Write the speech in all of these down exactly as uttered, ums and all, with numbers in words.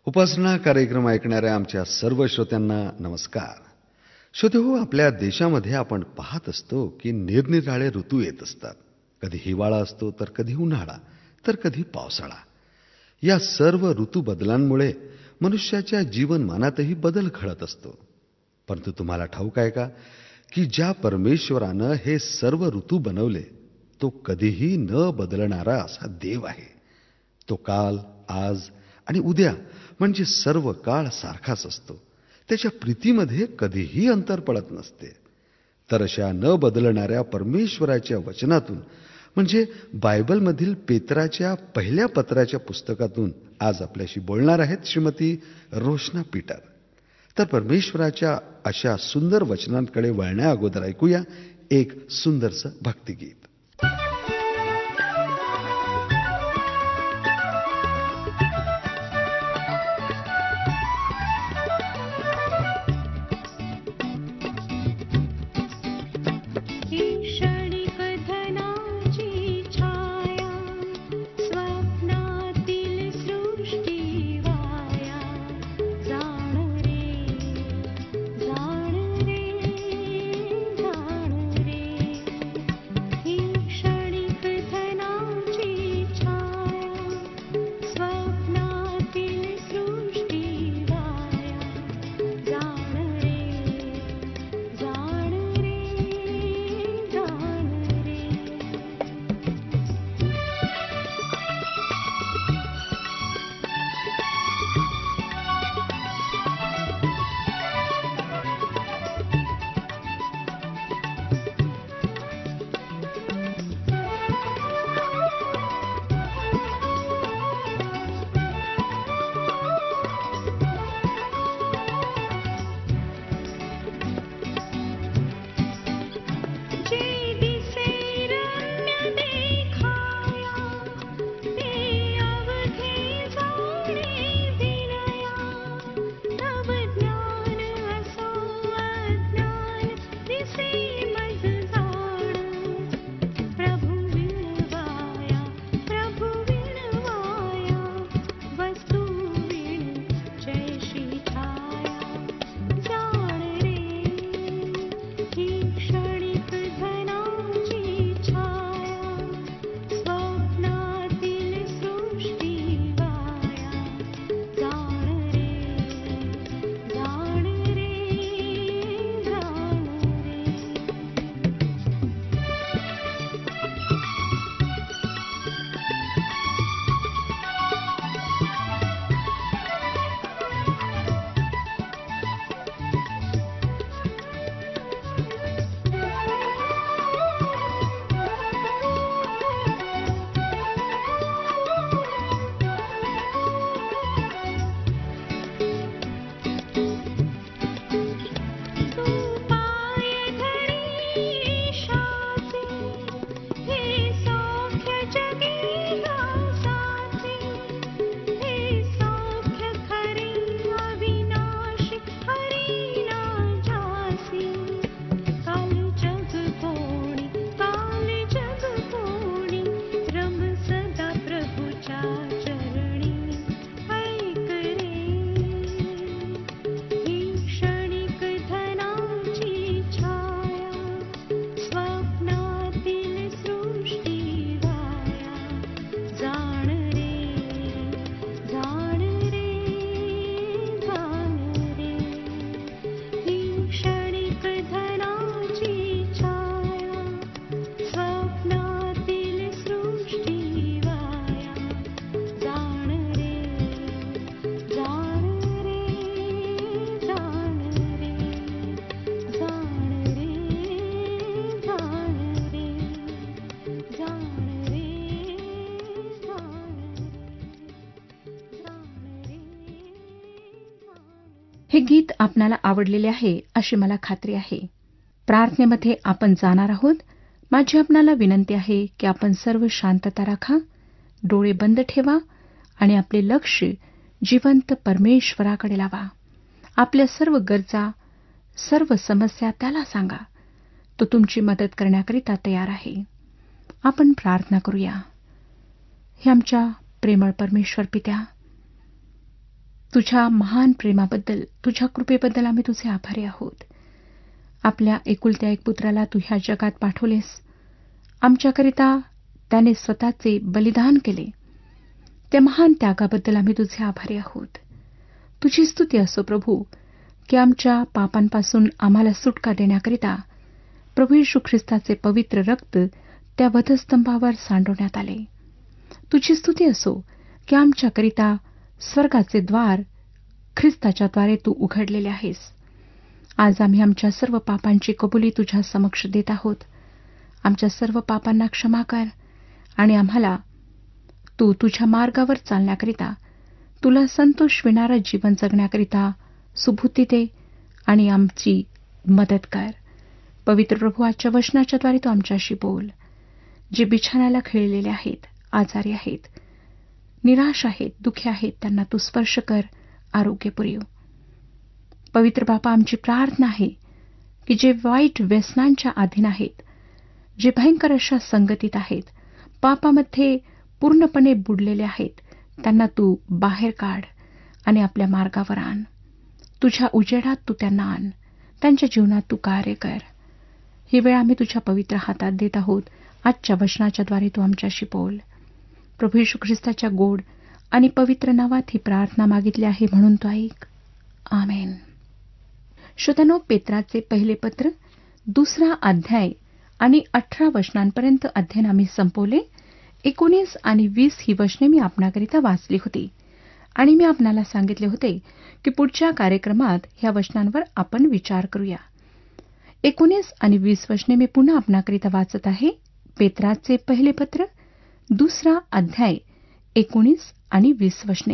उपासना कार्यक्रम ऐकणाऱ्या आमच्या सर्व श्रोत्यांना नमस्कार. श्रोते हो, आपल्या देशामध्ये आपण पाहत असतो की निरनिराळे ऋतू येत असतात. कधी हिवाळा असतो, तर कधी उन्हाळा, तर कधी पावसाळा. या सर्व ऋतू बदलांमुळे मनुष्याच्या जीवनमानातही बदल घडत असतो. परंतु तुम्हाला ठाऊक आहे का की ज्या परमेश्वरानं हे सर्व ऋतू बनवले, तो कधीही न बदलणारा असा देव आहे. तो काल, आज आणि उद्या म्हणजे सर्व काळ सारखाच असतो. त्याच्या प्रीतीमध्ये कधीही अंतर पडत नसते. तर अशा न बदलणाऱ्या परमेश्वराच्या वचनातून म्हणजे बायबलमधील पेत्राच्या पहिल्या पत्राच्या पुस्तकातून आज आपल्याशी बोलणार आहेत श्रीमती रोशना पीटर. तर परमेश्वराच्या अशा सुंदर वचनांकडे वळण्या अगोदर ऐकूया एक सुंदरसं भक्तिगीत. हे गीत आपणाला आवडलेले आहे अशी मला खात्री आहे. प्रार्थनेमध्ये आपण जाणार आहोत. माझी आपणाला विनंती आहे की आपण सर्व शांतता राखा, डोळे बंद ठेवा आणि आपले लक्ष जिवंत परमेश्वराकडे लावा. आपल्या सर्व गरजा, सर्व समस्या त्याला सांगा. तो तुमची मदत करण्याकरिता तयार आहे. आपण प्रार्थना करूया. हे आमच्या प्रेमळ परमेश्वर पित्या, तुझ्या महान प्रेमाबद्दल, तुझ्या कृपेबद्दल आम्ही तुझे आभारी आहोत. आपल्या एकुलत्या एक पुत्राला तू ह्या जगात पाठवलेस. आमच्याकरिता त्याने स्वतःचे बलिदान केले. त्या महान त्यागाबद्दल आम्ही तुझे आभारी आहोत. तुझी स्तुती असो प्रभू, की आमच्या पापांपासून आम्हाला सुटका देण्याकरिता प्रभू येशू ख्रिस्ताचे पवित्र रक्त त्या वधस्तंभावर सांडवण्यात आले. तुझी स्तुती असो की आमच्याकरिता स्वर्गाचे द्वार ख्रिस्ताच्याद्वारे तू उघडलेले आहेस. आज आम्ही आमच्या सर्व पापांची कबुली तुझ्या समक्ष देत आहोत. आमच्या सर्व पापांना क्षमा कर आणि आम्हाला तू तुझ्या मार्गावर चालण्याकरिता, तुला संतोष विणारं जीवन जगण्याकरिता सुबुद्धी दे आणि आमची मदत कर. पवित्र प्रभू, आजच्या वचनाच्याद्वारे तू आमच्याशी बोल. जे बिछाण्याला खिळलेले आहेत, आजारी आहेत, निराश आहेत, दुःखी आहेत, त्यांना तू स्पर्श कर, आरोग्य पुरव. पवित्र बापा, आमची प्रार्थना आहे की जे वाईट व्यसनांच्या अधीन आहेत, जे भयंकर अशा संगतीत आहेत, पापामध्ये पूर्णपणे बुडलेले आहेत, त्यांना तू बाहेर काढ आणि आपल्या मार्गावर आण. तुझ्या उजेडात तू त्यांना आण. त्यांच्या जीवनात तू कार्य कर. ही वेळ आम्ही तुझ्या पवित्र हातात देत आहोत. आजच्या वचनाच्याद्वारे तू आमच्याशी बोल. प्रभू येशू ख्रिस्ताच्या गोड आणि पवित्र नावात ही प्रार्थना मागितली आहे, म्हणून तो ऐक. आमेन. श्रोत्यानो, पेत्राचे पहिले पत्र दुसरा अध्याय आणि अठरा वचनांपर्यंत अध्ययन आम्ही संपवले. एकोणीस आणि वीस ही वचने मी आपणाकरिता वाचली होती आणि मी आपणाला सांगितले होते की पुढच्या कार्यक्रमात ह्या वचनांवर आपण विचार करूया. एकोणीस आणि वीस वचने मी पुन्हा आपणाकरिता वाचत आहे. पेत्राचे पहिले पत्र दुसरा अध्याय एकोणीस आणि वीस वचने.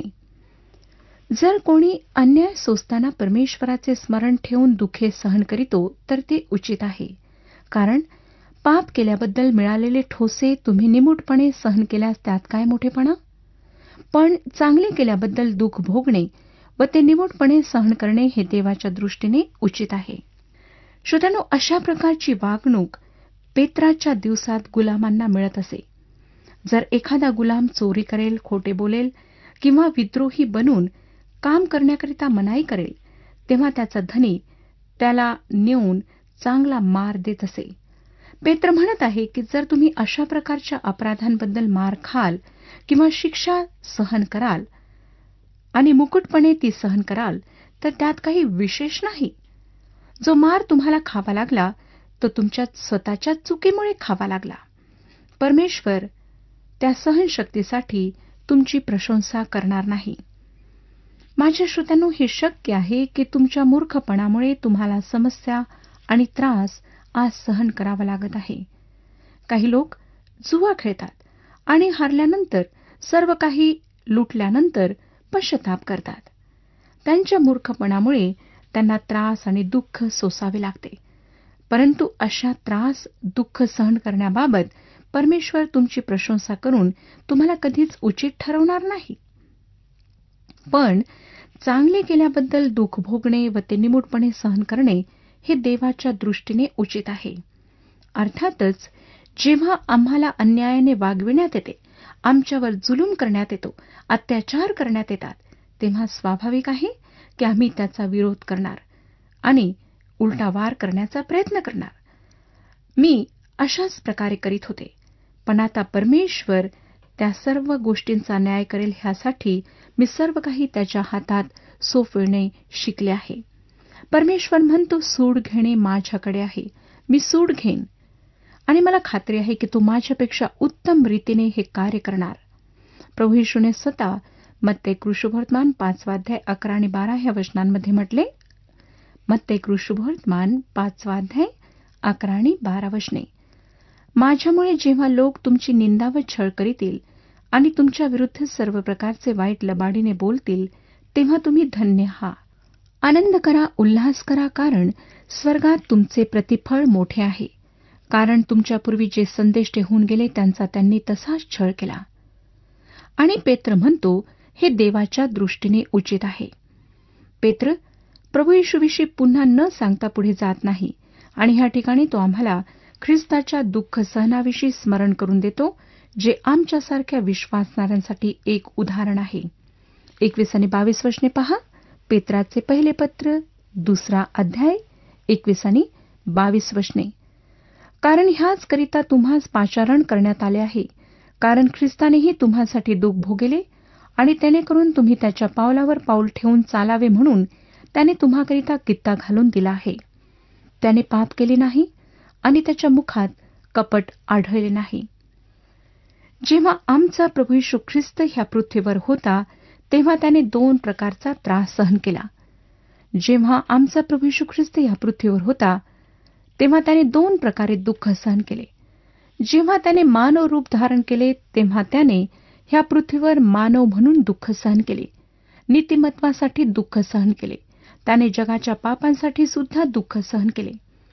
जर कोणी अन्याय सोसताना परमेश्वराचे स्मरण ठेवून दुःखे सहन करीतो तर ते उचित आहे, कारण पाप केल्याबद्दल मिळालेले ठोसे तुम्ही निमूटपणे सहन केल्यास त्यात काय मोठेपणा. पण चांगले केल्याबद्दल दुःख भोगणे व ते निमूटपणे सहन करणे हे देवाच्या दृष्टीने उचित आहे. श्रोत्यानो, अशा प्रकारची वागणूक पेत्राच्या दिवसात गुलामांना मिळत असे. जर एखादा गुलाम चोरी करेल, खोटे बोलेल किंवा विद्रोही बनून काम करण्याकरिता मनाई करेल, तेव्हा त्याचा धनी त्याला नेऊन चांगला मार देत असे. पेत्र म्हणत आहे की जर तुम्ही अशा प्रकारच्या अपराधांबद्दल मार खाल किंवा शिक्षा सहन कराल आणि मुकुटपणे ती सहन कराल, तर त्यात काही विशेष नाही. जो मार तुम्हाला खावा लागला तो तुमच्या स्वतःच्या चुकीमुळे खावा लागला. परमेश्वर त्या सहनशक्तीसाठी तुमची प्रशंसा करणार नाही. माझ्या श्रोत्यांनो, हे शक्य आहे की तुमच्या मूर्खपणामुळे तुम्हाला समस्या आणि त्रास आज सहन करावा लागत आहे. काही लोक जुवा खेळतात आणि हारल्यानंतर, सर्व काही लुटल्यानंतर पश्चाताप करतात. त्यांच्या मूर्खपणामुळे त्यांना त्रास आणि दुःख सोसावे लागते. परंतु अशा त्रास, दुःख सहन करण्याबाबत परमेश्वर तुमची प्रशंसा करून तुम्हाला कधीच उचित ठरवणार नाही. पण चांगले केल्याबद्दल दुःख भोगणे व ते निमूटपणे सहन करणे हे देवाच्या दृष्टीने उचित आहे. अर्थातच जेव्हा आम्हाला अन्यायाने वागविण्यात येते, आमच्यावर जुलूम करण्यात येतो, अत्याचार करण्यात येतात, तेव्हा स्वाभाविक आहे की आम्ही त्याचा विरोध करणार आणि उलटा वार करण्याचा प्रयत्न करणार. मी अशाच प्रकारे करीत होते. पण आता परमेश्वर त्या सर्व गोष्टींचा न्याय करेल, ह्यासाठी मी सर्व काही त्याच्या हातात सोपविणे शिकले आहे. परमेश्वर म्हणतो, सूड घेणे माझ्याकडे आहे, मी सूड घेईन आणि मला खात्री आहे की तू माझ्यापेक्षा उत्तम रीतीने हे कार्य करणार. प्रभू येशूने स्वतः मत्ते कृष्णवर्तमान पाचवा अध्याय अकरा आणि बारा ह्या वचनांमध्ये म्हटले. मत्ते कृष्णवर्तमान पाचवा अध्याय अकरा आणि बारा वचने. माझ्यामुळे जेव्हा लोक तुमची निंदा व छळ करीतील आणि तुमच्या विरुद्ध सर्व प्रकारचे वाईट लबाडीने बोलतील, तेव्हा तुम्ही धन्य हा. आनंद करा, उल्हास करा, कारण स्वर्गात तुमचे प्रतिफळ मोठे आहे. कारण तुमच्यापूर्वी जे संदेश होऊन गेले त्यांचा त्यांनी तसाच छळ केला. आणि पेत्र म्हणतो, हे देवाच्या दृष्टीने उचित आहे. पेत्र प्रभू येशूविषयी पुन्हा न सांगता पुढे जात नाही आणि ह्या ठिकाणी तो आम्हाला ख्रिस्ताच्या दुःख सहनाविषयी स्मरण करून देतो, जे आमच्यासारख्या विश्वासणाऱ्यांसाठी एक उदाहरण आहे. एकवीस आणि बावीस वचने पहा. पेत्राचे पहिले पत्र दुसरा अध्याय एकवीस आणि बावीस वचने. कारण ह्याच करिता तुम्हास पाचारण करण्यात आले आहे, कारण ख्रिस्तानेही तुम्हासाठी दुःख भोगले आणि त्याने करून तुम्ही त्याच्या पावलावर पाऊल ठेवून चालावे म्हणून त्याने तुम्हाकरिता कित्ता घालून दिला आहे. त्याने पाप केले नाही आणि त्याच्या मुखात कपट आढळले नाही. जेव्हा आमचा प्रभू येशू ख्रिस्त ह्या पृथ्वीवर होता तेव्हा त्याने दोन प्रकारचा त्रास सहन केला. जेव्हा आमचा प्रभू येशू ख्रिस्त ह्या पृथ्वीवर होता तेव्हा त्याने दोन प्रकारे दुःख सहन केले. जेव्हा त्याने मानव रूप धारण केले तेव्हा त्याने ह्या पृथ्वीवर मानव म्हणून दुःख सहन केले, नीतिमत्वासाठी दुःख सहन केले. त्याने जगाच्या पापांसाठी सुद्धा दुःख सहन केले.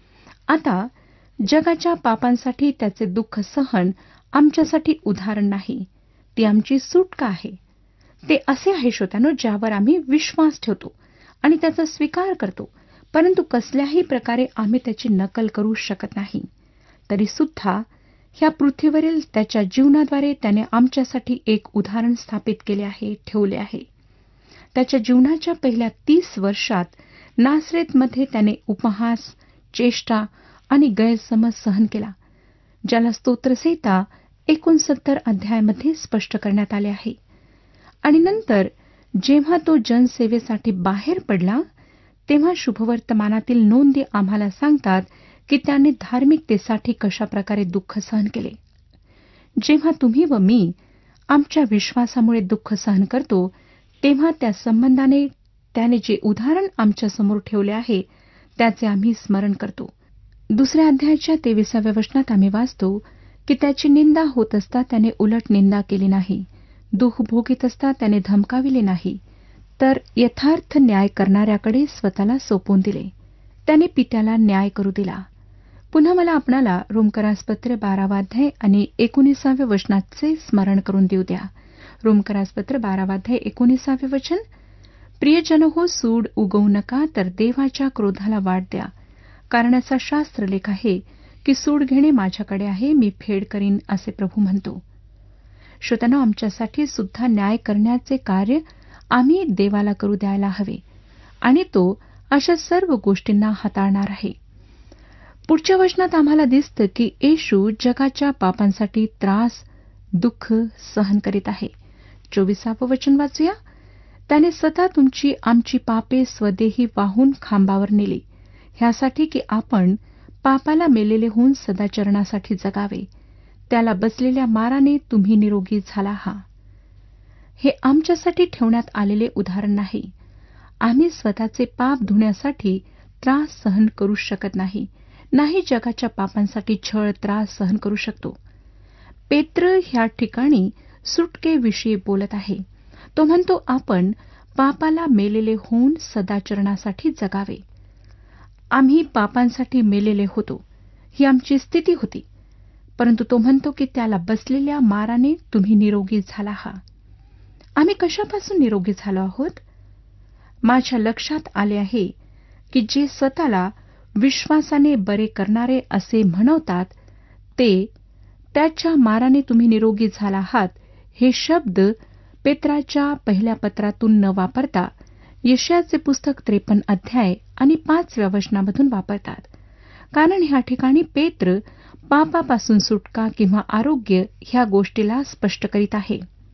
आता जगाच्या पापांसाठी त्याचे दुःख सहन आमच्यासाठी उदाहरण नाही, ती आमची सुटका आहे. ते असे आहे श्रोत्यानो, ज्यावर आम्ही विश्वास ठेवतो आणि त्याचा स्वीकार करतो, परंतु कसल्याही प्रकारे आम्ही त्याची नकल करू शकत नाही. तरी सुद्धा ह्या पृथ्वीवरील त्याच्या जीवनाद्वारे त्याने आमच्यासाठी एक उदाहरण स्थापित केले आहे, ठेवले आहे. त्याच्या जीवनाच्या पहिल्या तीस वर्षात नासरेतमध्ये त्याने उपहास, चेष्टा आणि गैरसमज सहन केला, ज्याला स्तोत्रसंहिता एकोणसत्तर अध्यायामध्ये स्पष्ट करण्यात आले आहे. आणि नंतर जेव्हा तो जनसेवेसाठी बाहेर पडला तेव्हा शुभवर्तमानातील नोंदी आम्हाला सांगतात की त्याने धार्मिकतेसाठी कशाप्रकारे दुःख सहन केले. जेव्हा तुम्ही व मी आमच्या विश्वासामुळे दुःख सहन करतो तेव्हा त्या संबंधाने त्याने जे उदाहरण आमच्यासमोर ठेवले आहे त्याचे आम्ही स्मरण करतो. दुसऱ्या अध्यायाच्या तेविसाव्या वचनात आम्ही वाचतो की त्याची निंदा होत असता त्याने उलट निंदा केली नाही, दुःख भोगीत असता त्याने धमकाविले नाही, तर यथार्थ न्याय करणाऱ्याकडे स्वतःला सोपवून दिले. त्याने पित्याला न्याय करू दिला. पुन्हा मला आपणाला रोमकरासपत्र बारावा अध्याय आणि एकोणीसाव्या वचनाचे स्मरण करून देऊ द्या. रोमकरासपत्र बारावा अध्याय एकोणीसावे वचन. प्रियजन हो, सूड उगवू नका, तर देवाच्या क्रोधाला वाट द्या, कारण असा शास्त्रलेख आहे की सूड घेणे माझ्याकडे आहे, मी फेड करीन, असे प्रभू म्हणतो. श्रोत्यांनो, आमच्यासाठी सुद्धा न्याय करण्याचे कार्य आम्ही देवाला करू द्यायला हवे आणि तो अशा सर्व गोष्टींना हाताळणार आहे. पुढच्या वचनात आम्हाला दिसतं की येशू जगाच्या पापांसाठी त्रास, दुःख सहन करीत आहे. चोवीसावं वचन वाचूया. त्याने स्वतः तुमची आमची पापे स्वदेही वाहून खांबावर नेली, ह्यासाठी की आपण पापाला मेलेले होऊन सदाचरणासाठी जगावे. त्याला बसलेल्या माराने तुम्ही निरोगी झाला. हा हे आमच्यासाठी ठेवण्यात आलेले उदाहरण नाही. आम्ही स्वतःचे पाप धुण्यासाठी त्रास सहन करू शकत नाही, नाही जगाच्या पापांसाठी छळ, त्रास सहन करू शकतो. पेत्र ह्या ठिकाणी सुटकेविषयी बोलत आहे. तो म्हणतो आपण पापाला मेलेले होऊन सदाचरणासाठी जगावे. आम्ही पापांसाठी मेलेले होतो, ही आमची स्थिती होती, परंतु तो म्हणतो की त्याला बसलेल्या माराने तुम्ही निरोगी झाला. हा आम्ही कशापासून निरोगी झालो आहोत? माझ्या लक्षात आले आहे की जे स्वतःला विश्वासाने बरे करणारे असे म्हणवतात ते त्याच्या माराने तुम्ही निरोगी झाला आहात हे शब्द पेत्राच्या पहिल्या पत्रातून न वापरता यशायाचे पुस्तक त्रेपन्न अध्याय आणि पाचव्या वचनामधून वापरतात. कारण ह्या ठिकाणी पेत्र पापापासून सुटका किंवा आरोग्य ह्या गोष्टीला स्पष्ट करीत आहे.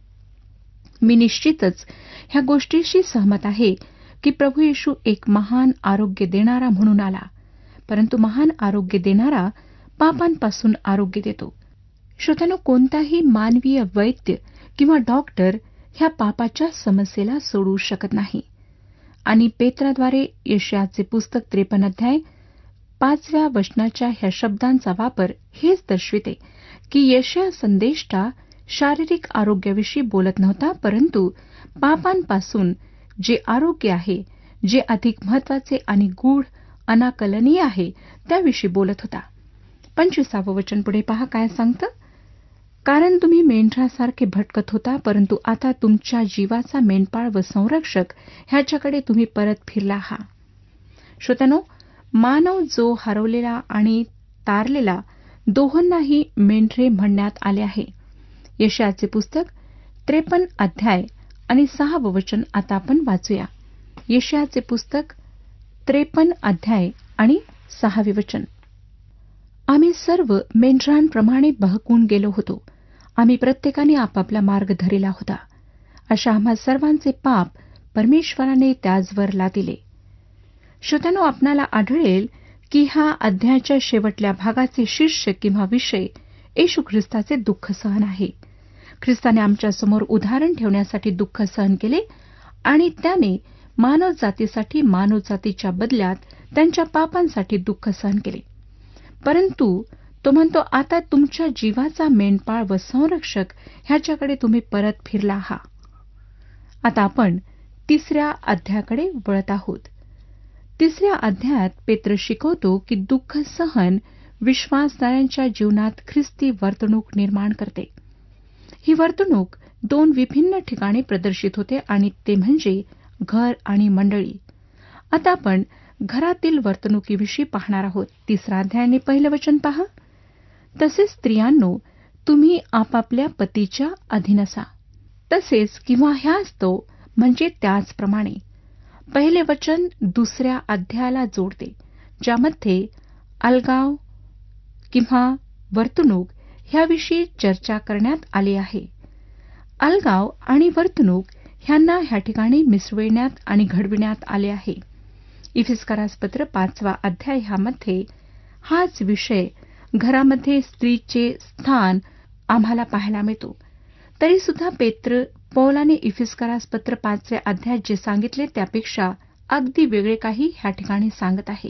मी निश्चितच ह्या गोष्टीशी सहमत आहे की प्रभू येशू एक महान आरोग्य देणारा म्हणून आला, परंतु महान आरोग्य देणारा पापांपासून आरोग्य देतो. श्रोत्यानो, कोणताही मानवीय वैद्य किंवा डॉक्टर ह्या पापाच्या समस्येला सोडवू शकत नाही. आणि पेत्राद्वारे यशायाचे पुस्तक त्रेपन्न अध्याय पाचव्या वचनाच्या ह्या शब्दांचा वापर हेच दर्शविते की यशाया संदेष्टा शारीरिक आरोग्याविषयी बोलत नव्हता, परंतु पापांपासून जे आरोग्य आहे, जे अधिक महत्वाचे आणि गूढ अनाकलनीय आहे, त्याविषयी बोलत होता. पंचवीसावं वचन पुढे पहा काय सांगतं. कारण तुम्ही मेंढरासारखे भटकत होता, परंतु आता तुमच्या जीवाचा मेंढपाळ व संरक्षक ह्याच्याकडे तुम्ही परत फिरला आहात. श्रोत्यानो, मानव जो हरवलेला आणि तारलेला दोहोंनाही मेंढरे म्हणण्यात आले आहे. यशायाचे पुस्तक त्रेपन्न अध्याय आणि सहावं वचन आता आपण वाचूया. यशायाचे पुस्तक त्रेपन्न अध्याय आणि सहावे वचन. आम्ही सर्व मेंढरांप्रमाणे बहकून गेलो होतो. आम्ही प्रत्येकाने आपापला मार्ग धरला होता. अशा आम्हा सर्वांचे पाप परमेश्वराने त्याचवर लादिले. श्रोत्यानो, आपणाला आढळेल की ह्या अध्यायाच्या शेवटल्या भागाचे शीर्षक किंवा विषय येशू ख्रिस्ताचे दुःख सहन आहे. ख्रिस्ताने आमच्यासमोर उदाहरण ठेवण्यासाठी दुःख सहन केले आणि त्याने मानवजातीसाठी मानवजातीच्या बदल्यात त्यांच्या पापांसाठी दुःख सहन केले. परंतु तो म्हणतो, आता तुमच्या जीवाचा मेंढपाळ व संरक्षक ह्याच्याकडे तुम्ही परत फिरला आहात. आता आपण तिसऱ्या अध्यायाकडे वळत आहोत. तिसऱ्या अध्यायात पेत्र शिकवतो की दुःख सहन विश्वासणाऱ्यांच्या जीवनात ख्रिस्ती वर्तणूक निर्माण करते. ही वर्तणूक दोन विभिन्न ठिकाणी प्रदर्शित होते आणि ते म्हणजे घर आणि मंडळी. आता आपण घरातील वर्तणुकीविषयी पाहणार आहोत. तिसरा अध्यायाने पहिलं वचन पहा. तसेच स्त्रियांनो, तुम्ही आपापल्या पतीच्या अधीन असा. तसेच किंवा ह्याच तो म्हणजे त्याचप्रमाणे. पहिले वचन दुसऱ्या अध्यायाला जोडते, ज्यामध्ये अलगाव किंवा वर्तणूक ह्याविषयी चर्चा करण्यात आली आहे. अलगाव आणि वर्तणूक ह्यांना ह्या ठिकाणी मिसळविण्यात आणि घडविण्यात आले आहे. इफिस्करास पत्र पाचवा अध्याय ह्यामध्ये हाच विषय घरामध्ये स्त्रीचे स्थान आम्हाला पाहायला मिळतो. तरी सुद्धा पेत्र पौलाने इफिस्करास पत्र पाचव्या अध्यायात जे सांगितले त्यापेक्षा अगदी वेगळे काही ह्या ठिकाणी सांगत आहे.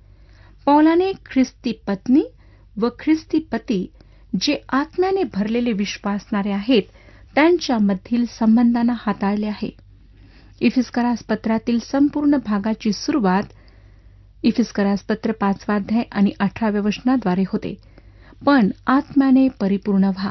पौलाने ख्रिस्ती पत्नी व ख्रिस्ती पती जे आत्म्याने भरलेले विश्वासणारे आहेत त्यांच्यामधील संबंधांना हाताळले आहे. इफिस्करास पत्रातील संपूर्ण भागाची सुरुवात इफिस्करास पत्र पाचवा अध्याय आणि अठराव्या वचनाद्वारे होते. पण आत्म्याने परिपूर्ण व्हा.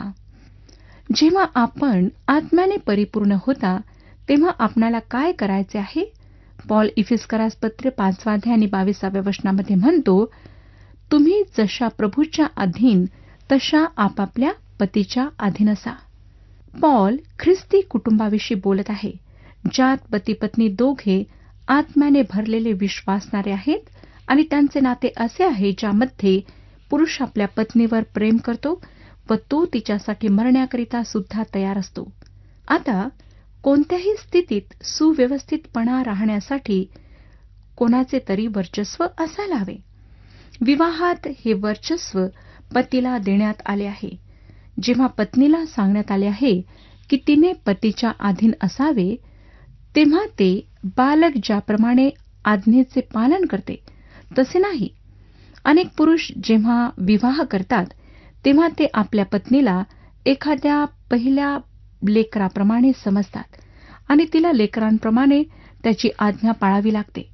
जेव्हा आपण आत्म्याने परिपूर्ण होता तेव्हा आपणाला काय करायचे आहे? पॉल इफिस्करास पत्र पाचवा अध्याय आणि बावीसाव्या वचनामध्ये म्हणतो, तुम्ही जशा प्रभूच्या अधीन तशा आपापल्या पतीच्या अधीन असा. पॉल ख्रिस्ती कुटुंबाविषयी बोलत आहे, ज्यात पती पत्नी दोघे आत्म्याने भरलेले विश्वासणारे आहेत आणि त्यांचे नाते असे आहे ज्यामध्ये पुरुष आपल्या पत्नीवर प्रेम करतो व तो तिच्यासाठी मरण्याकरिता सुद्धा तयार असतो. आता कोणत्याही स्थितीत सुव्यवस्थितपणा राहण्यासाठी कोणाचे तरी वर्चस्व असायला हवे. विवाहात हे वर्चस्व पतीला देण्यात आले आहे. जेव्हा पत्नीला सांगण्यात आले आहे की तिने पतीच्या अधीन असावे, तेव्हा ते बालक ज्याप्रमाणे आज्ञेचे पालन करते तसे नाही. अनेक पुरुष जेव्हा विवाह करतात तेव्हा ते आपल्या पत्नीला एखाद्या पहिल्या लेकराप्रमाणे समजतात आणि तिला लेकरांप्रमाणे त्याची आज्ञा पाळावी लागते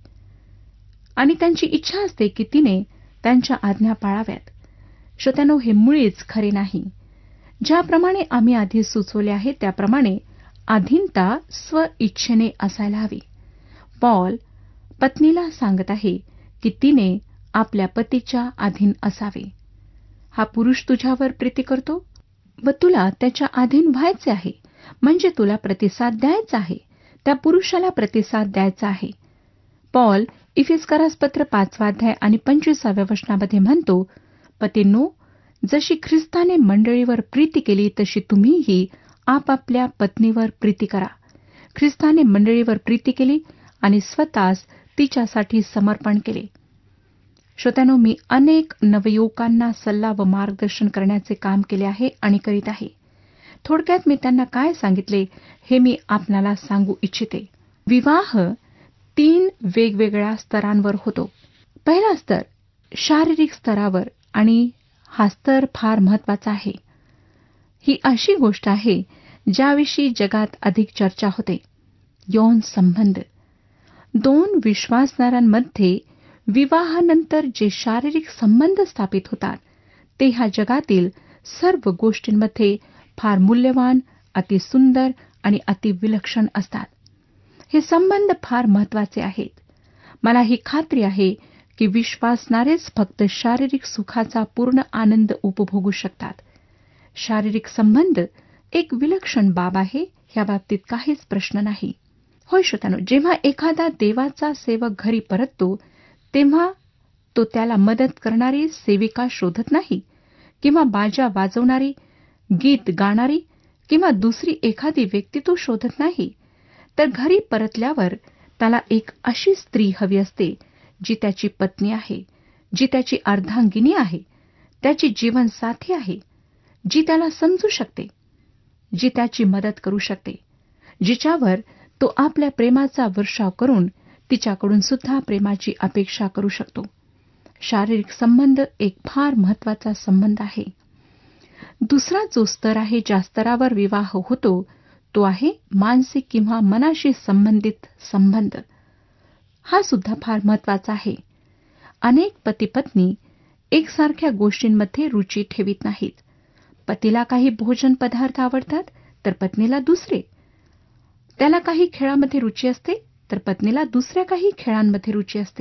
आणि त्यांची इच्छा असते की तिने त्यांच्या आज्ञा पाळाव्यात. श्रोत्यानो, हे मुळीच खरे नाही. ज्याप्रमाणे आम्ही आधी सुचवले आहे त्याप्रमाणे अधीनता स्व इच्छेने असायला हवी. पॉल पत्नीला सांगत आहे की तिने आपल्या पतीच्या अधीन असावे. हा पुरुष तुझ्यावर प्रीती करतो व तुला त्याच्या अधीन व्हायचे आहे, म्हणजे तुला प्रतिसाद द्यायचा आहे, त्या पुरुषाला प्रतिसाद द्यायचा आहे. पॉल इफिस्करास पत्र पाचवा अध्याय आणि पंचवीसाव्या वचनामध्ये म्हणतो, पतींनो, जशी ख्रिस्ताने मंडळीवर प्रीती केली तशी तुम्हीही आपापल्या पत्नीवर प्रीती करा. ख्रिस्ताने मंडळीवर प्रीती केली आणि स्वतःस तिच्यासाठी समर्पण केले. श्रोत्यानो, मी अनेक नवयुवकांना सल्ला व मार्गदर्शन करण्याचे काम केले आहे आणि करीत आहे. थोडक्यात मी त्यांना काय सांगितले हे मी आपणाला सांगू इच्छिते. विवाह तीन वेगवेगळ्या स्तरांवर होतो. पहिला स्तर शारीरिक स्तरावर, आणि हा स्तर फार महत्वाचा आहे. ही अशी गोष्ट आहे ज्याविषयी जगात अधिक चर्चा होते. यौन संबंध. दोन विश्वासणाऱ्यांमध्ये विवाहानंतर जे शारीरिक संबंध स्थापित होतात ते ह्या जगातील सर्व गोष्टींमध्ये फार मूल्यवान, अतिसुंदर आणि अतिविलक्षण असतात. हे संबंध फार महत्वाचे आहेत. मला ही खात्री आहे की विश्वासणारेच फक्त शारीरिक सुखाचा पूर्ण आनंद उपभोगू शकतात. शारीरिक संबंध एक विलक्षण बाब आहे ह्या बाबतीत काहीच प्रश्न नाही. होय श्रोत्यानो, जेव्हा एखादा देवाचा सेवक घरी परततो तेव्हा तो त्याला मदत करणारी सेविका शोधत नाही किंवा बाजा वाजवणारी, गीत गाणारी किंवा दुसरी एखादी व्यक्ती तो शोधत नाही. तर घरी परतल्यावर त्याला एक अशी स्त्री हवी असते जी त्याची पत्नी आहे, जी त्याची अर्धांगिनी आहे, त्याची जीवनसाथी आहे, जी त्याला समजू शकते, जी त्याची मदत करू शकते, जिच्यावर तो आपल्या प्रेमाचा वर्षाव करून तिच्याकडून सुद्धा प्रेमाची अपेक्षा करू शकतो. शारीरिक संबंध एक फार महत्वाचा संबंध आहे. दुसरा जो स्तर आहे, ज्या स्तरावर विवाह होतो, तो आहे मानसिक किंवा मनाशी संबंधित संबंध. हा सुद्धा फार महत्वाचा आहे. अनेक पती पत्नी एकसारख्या गोष्टींमध्ये रुची ठेवीत नाहीत. पतीला काही भोजन पदार्थ आवडतात तर पत्नीला दुसरे. त्याला काही खेळामध्ये रुची असते तर पत्नीला दुसऱ्या काही खेळांमध्ये रुची असते.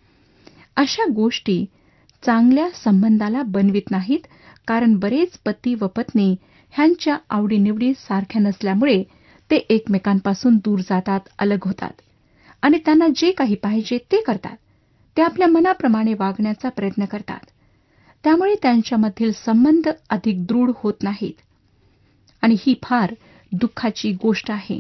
अशा गोष्टी चांगल्या संबंधाला बनवित नाहीत, कारण बरेच पती व पत्नी ह्यांच्या आवडीनिवडी सारख्या नसल्यामुळे ते एकमेकांपासून दूर जातात, अलग होतात आणि त्यांना जे काही पाहिजे ते करतात. ते आपल्या मनाप्रमाणे वागण्याचा प्रयत्न करतात. त्यामुळे त्यांच्यामधील संबंध अधिक दृढ होत नाहीत आणि ही फार दुःखाची गोष्ट आहे.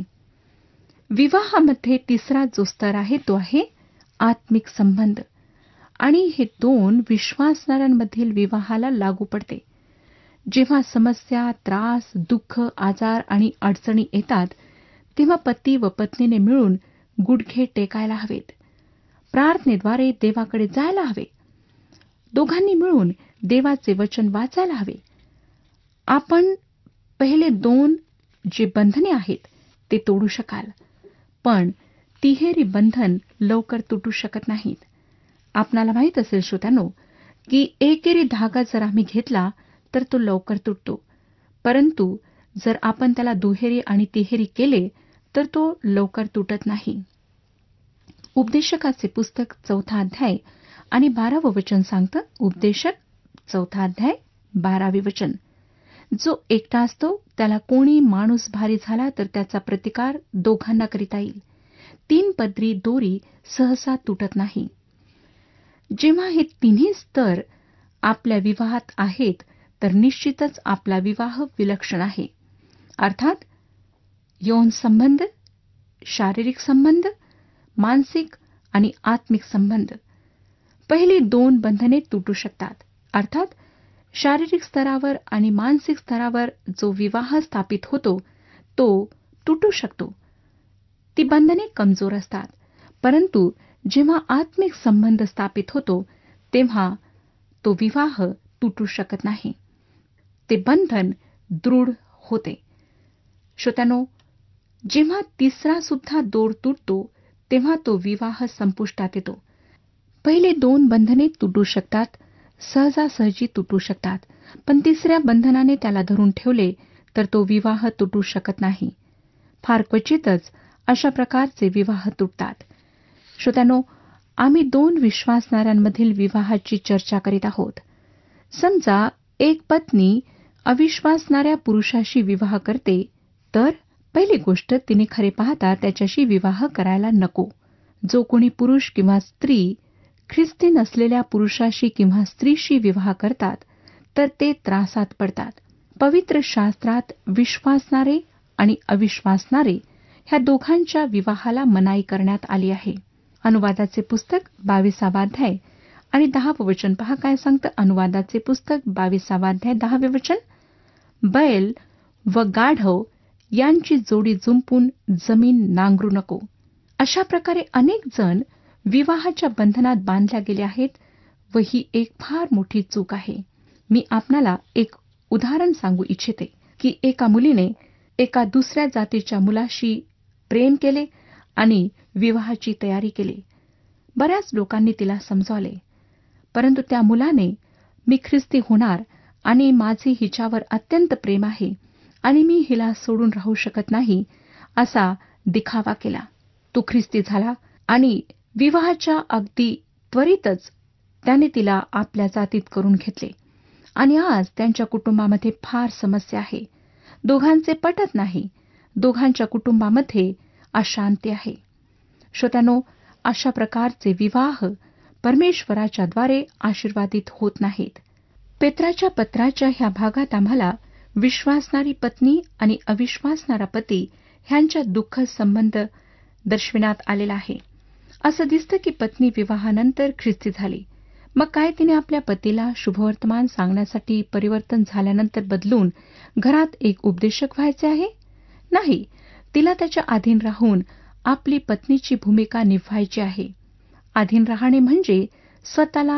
विवाहामध्ये तिसरा जो स्तर आहे तो आहे आत्मिक संबंध, आणि हे दोन विश्वासणाऱ्यांमधील विवाहाला लागू पडते. जेव्हा समस्या, त्रास, दुःख, आजार आणि अडचणी येतात तेव्हा पती व पत्नीने मिळून गुडघे टेकायला हवेत. प्रार्थनेद्वारे देवाकडे जायला हवे. दोघांनी मिळून देवाचे वचन वाचायला हवे. आपण पहिले दोन जे बंधने आहेत ते तोडू शकाल, पण तिहेरी बंधन लवकर तुटू शकत नाहीत. आपणाला माहीत असेल श्रोत्यानो, की एकेरी धागा जर आम्ही घेतला तर तो लवकर तुटतो, परंतु जर आपण त्याला दुहेरी आणि तिहेरी केले तर तो लवकर तुटत नाही. उपदेशकाचे पुस्तक चौथा अध्याय आणि बारावं वचन सांगतं. उपदेशक चौथा अध्याय बारावे वचन. जो एकटा असतो त्याला कोणी माणूस भारी झाला तर त्याचा प्रतिकार दोघांना करिता येईल. तीन पदरी दोरी सहसा तुटत नाही. जेव्हा हे तिन्ही स्तर आपल्या विवाहात आहेत तर निश्चितच आपला विवाह विलक्षण आहे. अर्थात यौन संबंध, शारीरिक संबंध, मानसिक आणि आत्मिक संबंध. पहिली दोन बंधने तुटू शकतात. अर्थात शारीरिक स्तरावर आणि मानसिक स्तरावर जो विवाह स्थापित होतो तो तुटू शकतो. ती बंधने कमजोर असतात, परंतु जेव्हा आत्मिक संबंध स्थापित होतो तेव्हा तो विवाह तुटू शकत नाही. ते बंधन दृढ होते. श्रोत्यानो, जेव्हा तिसरा सुद्धा दोर तुटतो तेव्हा तो विवाह संपुष्टात येतो. पहिले दोन बंधने तुटू शकतात, सहजासहजी तुटू शकतात, पण तिसऱ्या बंधनाने त्याला धरून ठेवले तर तो विवाह तुटू शकत नाही. फार क्वचितच अशा प्रकारचे विवाह तुटतात. श्रोत्यानो, आम्ही दोन विश्वासणाऱ्यांमधील विवाहाची चर्चा करीत आहोत. समजा एक पत्नी अविश्वासणाऱ्या पुरुषाशी विवाह करते, तर पहिली गोष्ट तिने खरे पाहता त्याच्याशी विवाह करायला नको. जो कोणी पुरुष किंवा स्त्री ख्रिस्ती नसलेल्या पुरुषाशी किंवा स्त्रीशी विवाह करतात तर ते त्रासात पडतात. पवित्र शास्त्रात विश्वासणारे आणि अविश्वासणारे ह्या दोघांच्या विवाहाला मनाई करण्यात आली आहे. अनुवादाचे पुस्तक बावीसावा अध्याय आणि दहावं वचन पहा काय सांगतं. अनुवादाचे पुस्तक बावीसावा अध्याय दहावे वचन. बैल व गाढव यांची जोडी जुंपून जमीन नांगरू नको. अशा प्रकारे अनेक जण विवाहाच्या बंधनात बांधल्या गेले आहेत व ही एक फार मोठी चूक आहे. मी आपणाला एक उदाहरण सांगू इच्छिते की एका मुलीने एका दुसऱ्या जातीच्या मुलाशी प्रेम केले आणि विवाहाची तयारी केली. बऱ्याच लोकांनी तिला समजावले, परंतु त्या मुलाने मी ख्रिस्ती होणार आणि माझे हिच्यावर अत्यंत प्रेम आहे आणि मी हिला सोडून राहू शकत नाही असा दिखावा केला. तो ख्रिस्ती झाला आणि विवाहाच्या अगदी त्वरितच त्याने तिला आपल्या जातीत करून घेतले आणि आज त्यांच्या कुटुंबामध्ये फार समस्या आहे. दोघांचे पटत नाही. दोघांच्या कुटुंबामध्ये अशांती आहे. श्रोत्यानो, अशा प्रकारचे विवाह परमेश्वराच्या द्वारे आशीर्वादित होत नाहीत. पेत्राच्या पत्राच्या ह्या भागात आम्हाला विश्वासणारी पत्नी आणि अविश्वासणारा पती ह्यांच्या दुःखद संबंध दर्शविण्यात आलेला आहे. असं दिसतं की पत्नी विवाहानंतर ख्रिस्ती झाली. मग काय तिने आपल्या पतीला शुभवर्तमान सांगण्यासाठी परिवर्तन झाल्यानंतर बदलून घरात एक उपदेशक व्हायचे आहे? नाही, तिला त्याच्या अधीन राहून आपली पत्नीची भूमिका निभावायची आहे. अधीन राहणे म्हणजे स्वतःला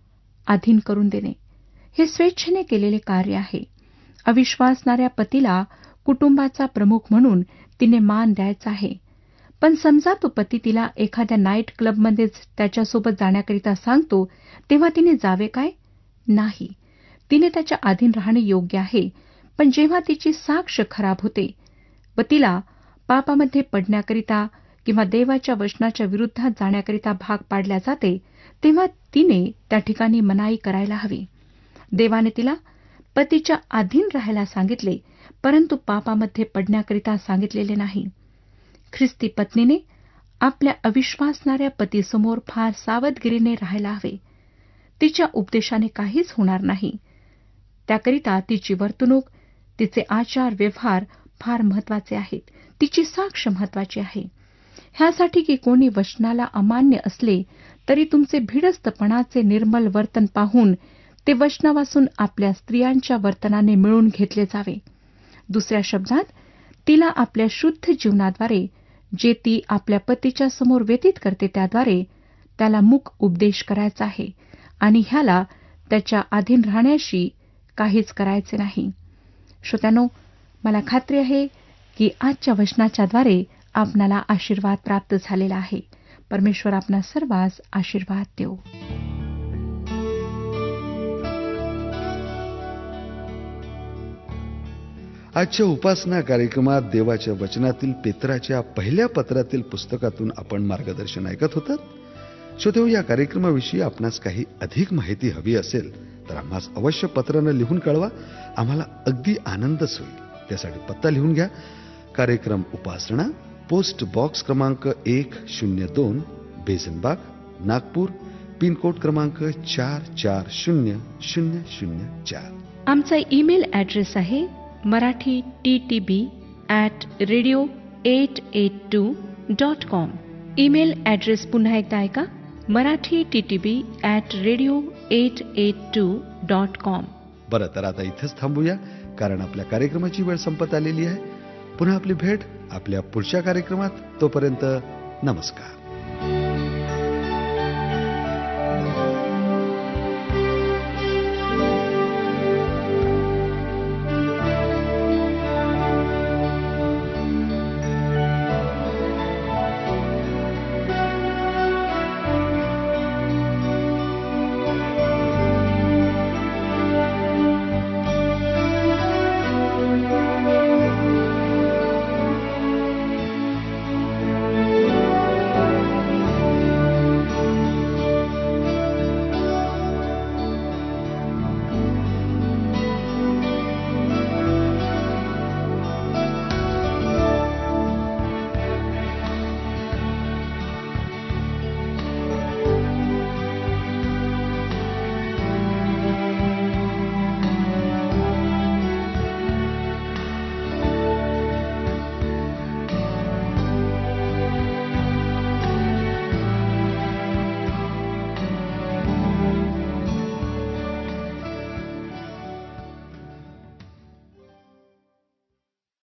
अधीन करून देणे. हे स्वेच्छेने केलेले कार्य आहे. अविश्वासणाऱ्या पतीला कुटुंबाचा प्रमुख म्हणून तिने मान द्यायचा आहे. पण समजा तो पती तिला एखाद्या नाईट क्लबमध्येच त्याच्यासोबत जाण्याकरिता सांगतो, तेव्हा तिने जावे काय? नाही, तिने त्याच्या अधीन राहणे योग्य आहे. पण जेव्हा तिची साक्ष खराब होते व तिला पापामध्ये पडण्याकरिता किंवा देवाच्या वचनाच्या विरुद्धात जाण्याकरिता भाग पाडल्या जाते, तेव्हा तिने त्या ठिकाणी मनाई करायला हवी. देवाने तिला पतीच्या अधीन राहायला सांगितले, परंतु पापामध्ये पडण्याकरिता सांगितलेले नाही. ख्रिस्ती पत्नीने आपल्या अविश्वासणाऱ्या पतीसमोर फार सावधगिरीने राहायला हवे. तिच्या उपदेशाने काहीच होणार नाही. त्याकरिता तिची वर्तणूक, तिचे आचार व्यवहार फार महत्वाचे आहेत. तिची साक्ष महत्वाची आहे. ह्यासाठी की कोणी वचनाला अमान्य असले तरी तुमचे भिडस्तपणाचे निर्मल वर्तन पाहून ते वचनापासून आपल्या स्त्रियांच्या वर्तनाने मिळून घेतले जावे. दुसऱ्या शब्दात, तिला आपल्या शुद्ध जीवनाद्वारे जे ती आपल्या पतीच्या समोर व्यतीत करते त्याद्वारे त्याला मूक उपदेश करायचा आहे आणि ह्याला त्याच्या अधीन राहण्याशी काहीच करायचे नाही. श्रोत्यानो, मला खात्री आहे की आजच्या वचनाच्याद्वारे आपणाला आशीर्वाद प्राप्त झालेला आहे. परमेश्वर आपणा सर्वांस आशीर्वाद देवो. आजच्या उपासना कार्यक्रमात देवाच्या वचनातील पेत्राच्या पहिल्या पत्रातील पुस्तकातून आपण मार्गदर्शन ऐकत होतात. श्रोतेहो, या कार्यक्रमाविषयी आपणास काही अधिक माहिती हवी असेल तर आम्हास अवश्य पत्रानं लिहून कळवा. आम्हाला अगदी आनंदच होईल. त्यासाठी पत्ता लिहून घ्या. कार्यक्रम उपासना, पोस्ट बॉक्स क्रमांक एक शून्य दोन, बेझनबाग, नागपूर, पिनकोड क्रमांक चार चार शून्य शून्य शून्य चार. आमचा ईमेल ॲड्रेस आहे Marathi T T B at radio eight eight two dot com. Email address पुन्हा एकदा ऐका, Marathi T T B at radio eight eight two dot com. बरं, तर आता इथंच थांबूया, कारण आपल्या कार्यक्रमाची वेळ संपत आलेली आहे. पुन्हा आपली भेट आपल्या पुढच्या कार्यक्रमात. तोपर्यंत नमस्कार.